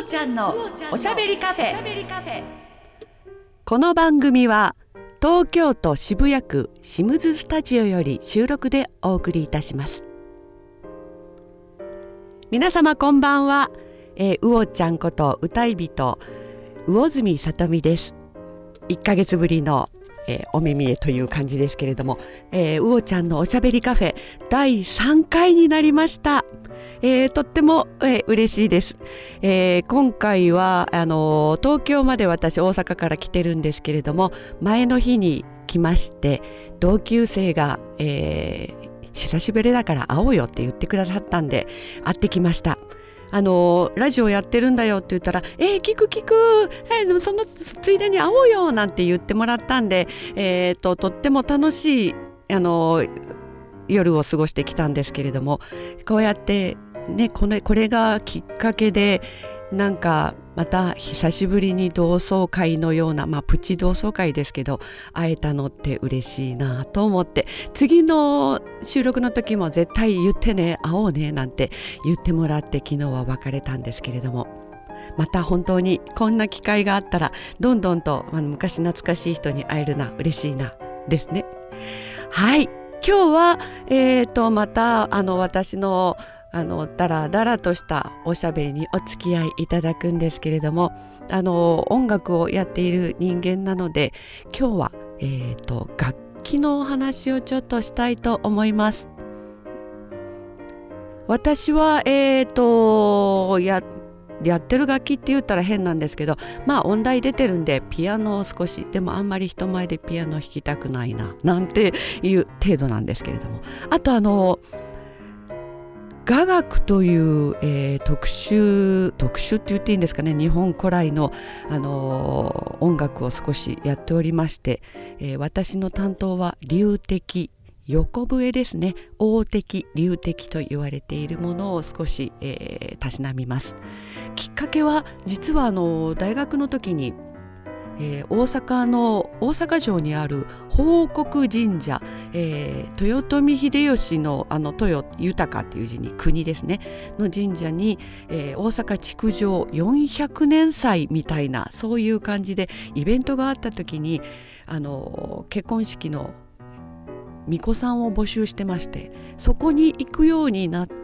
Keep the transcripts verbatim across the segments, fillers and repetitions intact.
おちゃんのおしゃべりカフェ。 この番組は東京都渋谷区シムズスタジオより収録でお送りいたします。皆様こんばんは、えー、うおちゃんこと歌い人魚住さとみです。いっかげつぶりの、えー、お目見えという感じですけれども、えー、うおちゃんのおしゃべりカフェだいさんかいになりました。えー、とっても、えー、嬉しいです。えー、今回はあのー、東京まで私大阪から来てるんですけれども、前の日に来まして同級生が、えー、久しぶりだから会おうよって言ってくださったんで会ってきました。あのー、ラジオやってるんだよって言ったら、えー、聞く聞く、えー、でもそのついでに会おうよなんて言ってもらったんで、えー、ととっても楽しい、あのー、夜を過ごしてきたんですけれども、こうやってね、これ、これがきっかけでなんかまた久しぶりに同窓会のような、まあプチ同窓会ですけど会えたのって嬉しいなと思って、次の収録の時も絶対言ってね、会おうねなんて言ってもらって昨日は別れたんですけれども、また本当にこんな機会があったらどんどんとあの昔懐かしい人に会えるな、嬉しいなですね。はい、今日は、えー、とまたあの私のあのだらだらとしたおしゃべりにお付き合いいただくんですけれども、あの音楽をやっている人間なので今日は、えー、と楽器のお話をちょっとしたいと思います。私は、えー、とややってる楽器って言ったら変なんですけど、まあ音大出てるんでピアノを少し、でもあんまり人前でピアノ弾きたくないななんていう程度なんですけれども、あとあの雅楽という、えー、特殊特殊って言っていいんですかね、日本古来の、あのー、音楽を少しやっておりまして、えー、私の担当は流笛、横笛ですね。大笛、流笛と言われているものを少し、えー、たしなみます。きっかけは実はあの大学の時に、えー、大阪の大阪城にある報国神社、えー、豊臣秀吉のあの豊豊っていう字に国ですねの神社に、えー、大阪築城よんひゃくねん祭みたいな、そういう感じでイベントがあった時に、あの結婚式の巫女さんを募集してまして、そこに行くようになって、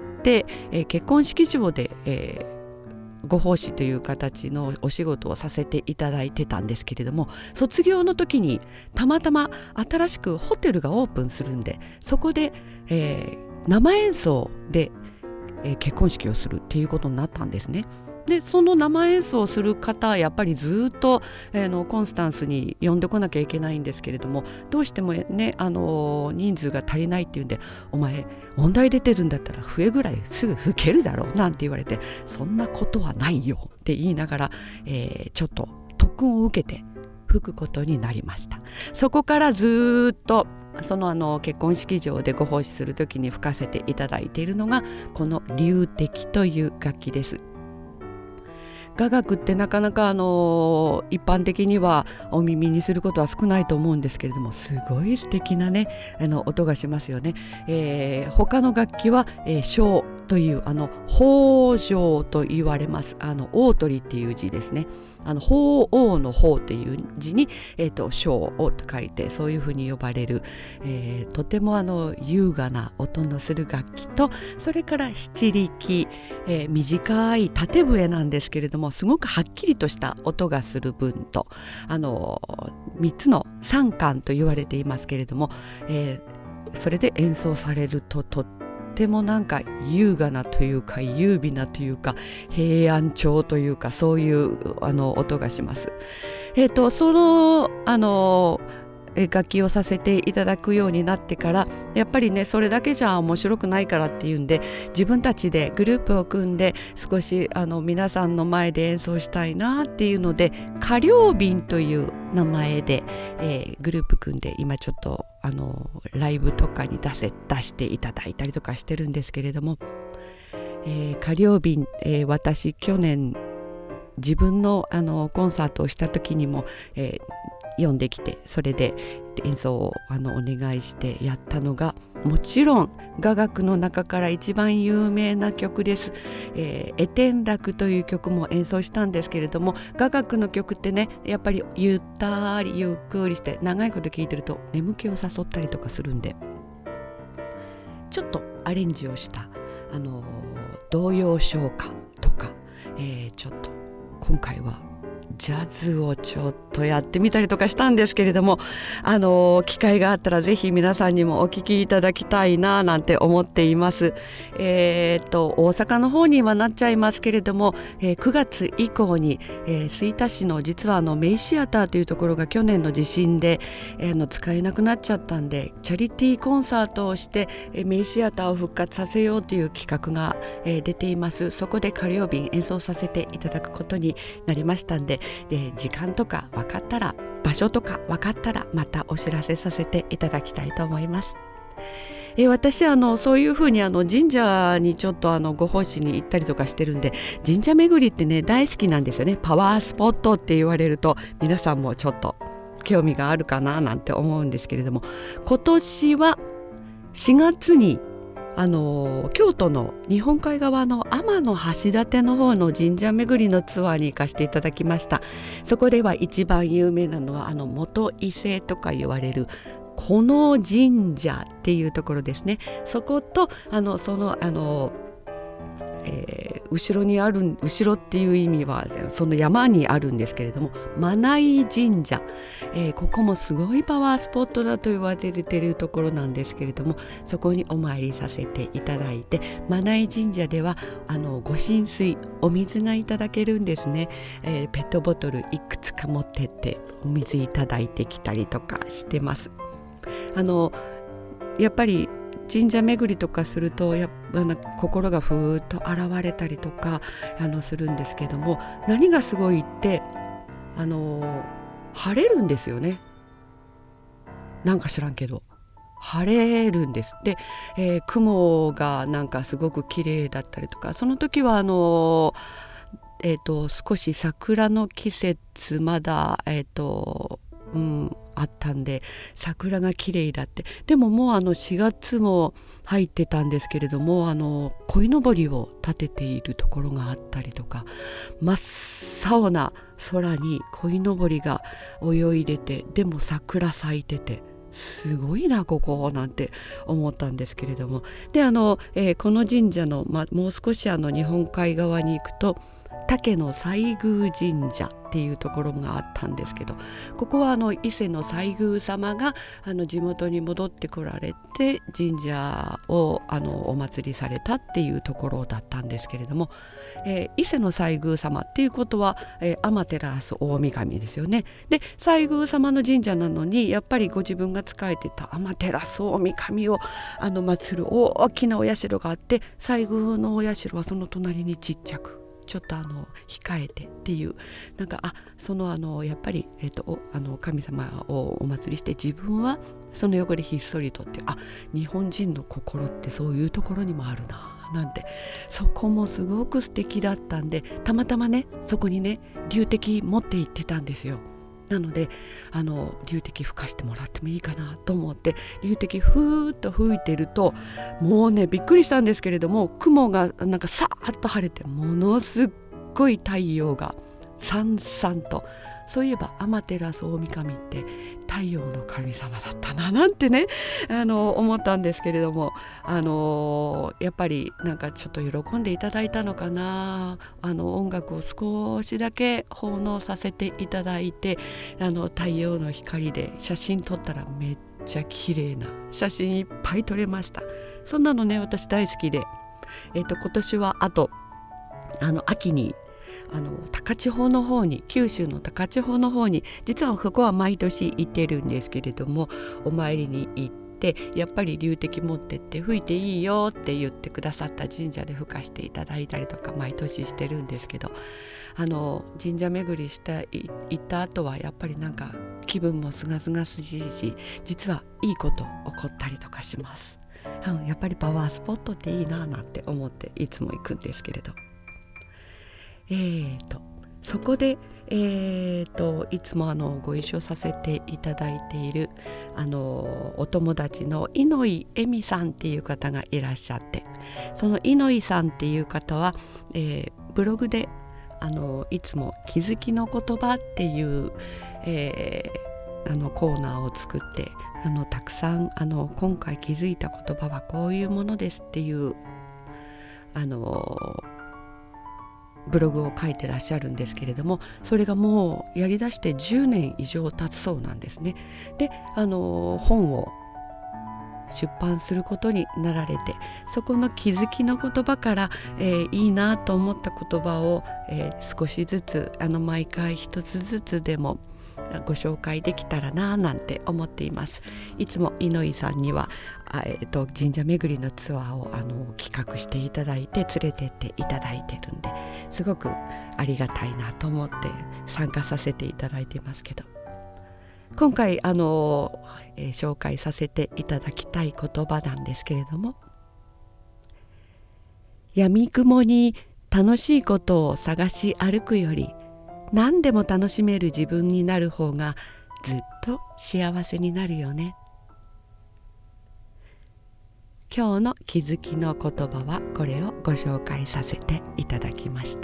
えー、結婚式場で、えーご奉仕という形のお仕事をさせていただいてたんですけれども、卒業の時にたまたま新しくホテルがオープンするんで、そこで、えー、生演奏で、えー、結婚式をするっていうことになったんですね。でその生演奏する方、やっぱりずっと、えー、のコンスタンスに呼んでこなきゃいけないんですけれども、どうしてもね、あのー、人数が足りないっていうんで、お前音大出てるんだったら笛ぐらいすぐ吹けるだろうなんて言われて、そんなことはないよって言いながら、えー、ちょっと特訓を受けて吹くことになりました。そこからずっとそのあの結婚式場でご奉仕するときに吹かせていただいているのがこの流笛という楽器です。雅楽ってなかなかあの一般的にはお耳にすることは少ないと思うんですけれども、すごい素敵なね、あの音がしますよね。えー、他の楽器は、えー、笙というあの鳳凰と言われます。あの大鳥っていう字ですね。あの鳳凰の鳳っていう字に、えー、と笙をと書いて、そういうふうに呼ばれる、えー、とてもあの優雅な音のする楽器と、それから七力、えー、短い縦笛なんですけれども、すごくはっきりとした音がする分と、あのみっつの三管と言われていますけれども、えー、それで演奏されるととってもなんか優雅なというか優美なというか平安調というか、そういうあの音がします。えーと、そのあの楽器をさせていただくようになってから、やっぱりねそれだけじゃ面白くないからっていうんで、自分たちでグループを組んで少しあの皆さんの前で演奏したいなっていうので、歌謡便という名前で、えー、グループ組んで今ちょっとあのライブとかに出せ出していただいたりとかしてるんですけれども、えー、歌謡便、えー、私去年自分のあのコンサートをした時にも、えー呼んできて、それで演奏をあのお願いしてやったのが、もちろん雅楽の中から一番有名な曲です。えー、エテン楽という曲も演奏したんですけれども、雅楽の曲ってね、やっぱりゆったりゆっくりして長いこと聴いてると眠気を誘ったりとかするんで、ちょっとアレンジをしたあのー、童謡唱歌とか、えー、ちょっと今回はジャズをちょっとやってみたりとかしたんですけれども、あの機会があったらぜひ皆さんにもお聞きいただきたいななんて思っています。えー、っと大阪の方にはなっちゃいますけれども、えー、くがつ以降に、えー、吹田市の実はあのメイシアターというところが去年の地震で、えー、の使えなくなっちゃったんで、チャリティーコンサートをして、えー、メイシアターを復活させようという企画が、えー、出ています。そこで歌謡便演奏させていただくことになりましたんで、で時間とか分かったら、場所とか分かったらまたお知らせさせていただきたいと思います。え私あのそういうふうにあの神社にちょっとあのご奉仕に行ったりとかしてるんで、神社巡りってね大好きなんですよね。パワースポットって言われると皆さんもちょっと興味があるかななんて思うんですけれども、今年はしがつにあの京都の日本海側の天橋立の方の神社巡りのツアーに行かせていただきました。そこでは一番有名なのはあの元伊勢とか言われるこの神社っていうところですね。そことあのそのあのえー、後ろにある、後ろっていう意味はその山にあるんですけれども、真名井神社、えー、ここもすごいパワースポットだと言われているところなんですけれども、そこにお参りさせていただいて、真名井神社ではあのご神水、お水がいただけるんですね。えー、ペットボトルいくつか持ってってお水いただいてきたりとかしてます。あのやっぱり神社巡りとかするとや心がふーっと現れたりとかあのするんですけども、何がすごいってあの晴れるんですよね。なんか知らんけど晴れるんです。で、えー、雲がなんかすごく綺麗だったりとか、その時はあのえーと少し桜の季節まだえっ、ー、とうんあったんで桜が綺麗だって。でももうあのしがつも入ってたんですけれども、あの鯉のぼりを立てているところがあったりとか、真っ青な空に鯉のぼりが泳いでて、でも桜咲いててすごいなここなんて思ったんですけれども、であの、えー、この神社の、ま、もう少しあの日本海側に行くと竹の西宮神社っていうところがあったんですけど、ここはあの伊勢の西宮様があの地元に戻ってこられて神社をあのお祭りされたっていうところだったんですけれども、えー、伊勢の西宮様っていうことは、えー、天照大神ですよね。で西宮様の神社なのにやっぱりご自分が仕えてた天照大神をあの祀る大きなお社があって、西宮のお社はその隣にちっちゃくちょっとあの控えてっていう、なんかあそのあのやっぱり、えー、とあの神様をお祭りして自分はその横でひっそりとって、あ日本人の心ってそういうところにもあるななんて、そこもすごく素敵だったんで、たまたまねそこにね龍笛持って行ってたんですよ。なのであの龍笛吹かしてもらってもいいかなと思って龍笛ふーっと吹いてると、もうねびっくりしたんですけれども、雲がなんかさーっと晴れてものすっごい太陽がさんさんと、そういえば天照大神って太陽の神様だったななんてねあの思ったんですけれども、あのやっぱりなんかちょっと喜んでいただいたのかな。あの音楽を少しだけ奉納させていただいて、あの太陽の光で写真撮ったらめっちゃ綺麗な写真いっぱい撮れました。そんなのね私大好きで、えーと、今年はあとあの秋にあの高千穂の方に、九州の高千穂の方に、実はここは毎年行ってるんですけれども、お参りに行ってやっぱり龍笛持ってって吹いていいよって言ってくださった神社で吹かしていただいたりとか毎年してるんですけど、あの神社巡りした行った後はやっぱりなんか気分もすがすがしいし、実はいいこと起こったりとかします。うん、やっぱりパワースポットっていいななんて思っていつも行くんですけれど、えーとそこで、 えー、といつもあのご一緒させていただいているあのお友達の猪井恵美さんっていう方がいらっしゃって、その猪井さんっていう方は、えー、ブログであのいつも気づきの言葉っていう、えー、あのコーナーを作ってあのたくさんあの今回気づいた言葉はこういうものですっていうあのブログを書いてらっしゃるんですけれども、それがもうやりだしてじゅうねん以上経つそうなんですね。であの本を出版することになられて、そこの気づきの言葉から、えー、いいなと思った言葉を、えー、少しずつあの毎回一つずつでもご紹介できたらななんて思っています。いつも猪井さんにはえー、と神社巡りのツアーをあの企画していただいて連れてっていただいてるんで、すごくありがたいなと思って参加させていただいていますけど、今回あの、えー、紹介させていただきたい言葉なんですけれども、闇雲に楽しいことを探し歩くより何でも楽しめる自分になる方がずっと幸せになるよね。今日の気づきの言葉はこれをご紹介させていただきました。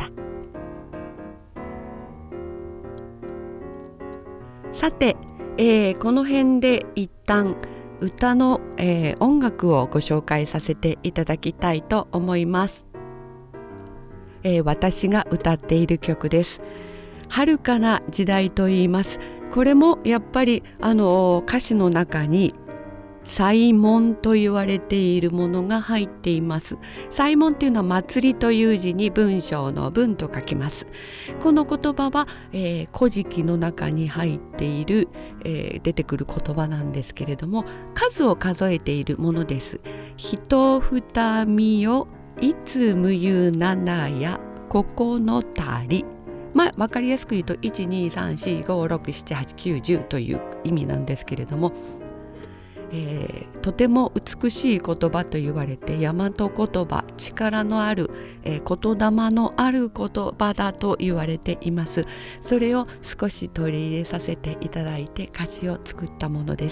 さて、えー、この辺で一旦歌の、えー、音楽をご紹介させていただきたいと思います。えー、私が歌っている曲です。遥かな時代と言います。これもやっぱりあの歌詞の中に祭文と言われているものが入っています。祭文っていうのは祭りという字に文章の文と書きます。この言葉は、えー、古事記の中に入っている、えー、出てくる言葉なんですけれども、数を数えているものです。一二見よいつ無有七やここのたり、まあ分かりやすく言うといち、に、さん、し、ご、ろく、しち、はち、きゅう、じゅうという意味なんですけれども、えー、とても美しい言葉と言われて、大和言葉、力のある、えー、言霊のある言葉だと言われています。それを少し取り入れさせていただいて歌詞を作ったものです。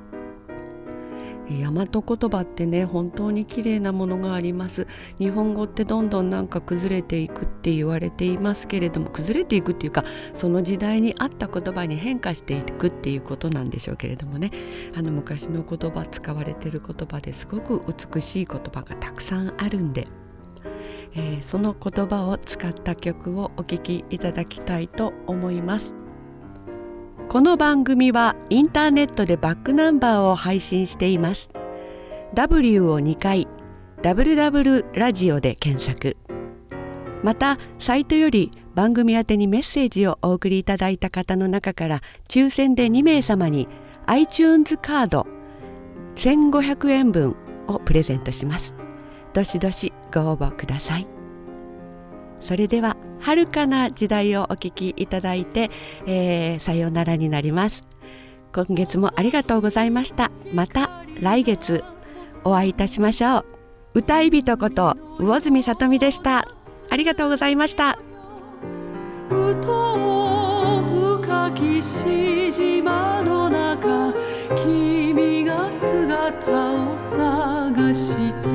大和言葉ってね、本当に綺麗なものがあります。日本語ってどんどんなんか崩れていくって言われていますけれども、崩れていくっていうか、その時代に合った言葉に変化していくっていうことなんでしょうけれどもね、あの昔の言葉、使われている言葉ですごく美しい言葉がたくさんあるんで、えー、その言葉を使った曲をお聴きいただきたいと思います。この番組はインターネットでバックナンバーを配信しています。 ダブリュー をにかい ダブリュダブリュー ラジオで検索。またサイトより番組宛てにメッセージをお送りいただいた方の中から抽選でにめいさまに iTunes カードせんごひゃくえんぶんをプレゼントします。どしどしご応募ください。それでは遥かな時代をお聞きいただいて、えー、さようならになります。今月もありがとうございました。また来月お会いいたしましょう。歌い人こと魚住さとみでした。ありがとうございました。 うとう深きし島の中、君が姿を探して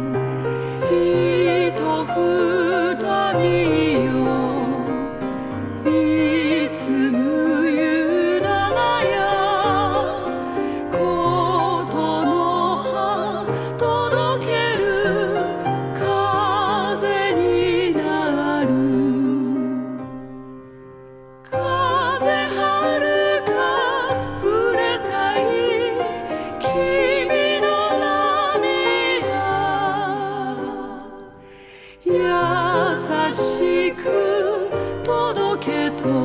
一二見よいつ無有七やことの葉届ける風になる。風遥か触れたい君の涙、優しく届けと